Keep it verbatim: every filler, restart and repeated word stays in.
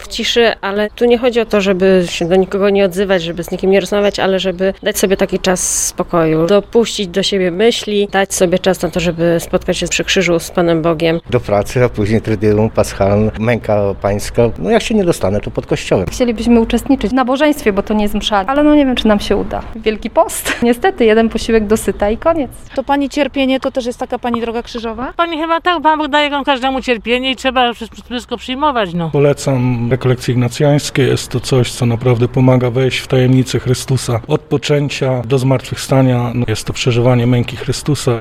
ciszy, ale tu nie chodzi o to, żeby się do nikogo nie odzywać, żeby z nikim nie rozmawiać, ale żeby dać sobie taki czas spokoju, dopuścić do siebie myśli, dać sobie czas na to, żeby spotkać się przy krzyżu z Panem Bogiem. Do pracy, a później Trydium Paschalne, męka pańska. No jak się nie dostanę, to pod kościołem. Chcielibyśmy uczestniczyć w nabożeństwie, bo to nie jest msza, ale no nie wiem, czy nam się uda. Wielki post. Niestety, jeden posiłek dosyta i koniec. To pani cierpienie to też jest taka pani droga krzyżowa? Pani chyba tak, Pan Bóg daje każdemu cierpienie i trzeba wszystko przyjmować, no. Polecam rekolekcje ignacjańskie. Jest to coś, co naprawdę pomaga wejść w tajemnicę Chrystusa. Od poczęcia do zmartwychwstania no, jest to przeżywanie męki Chrystusa.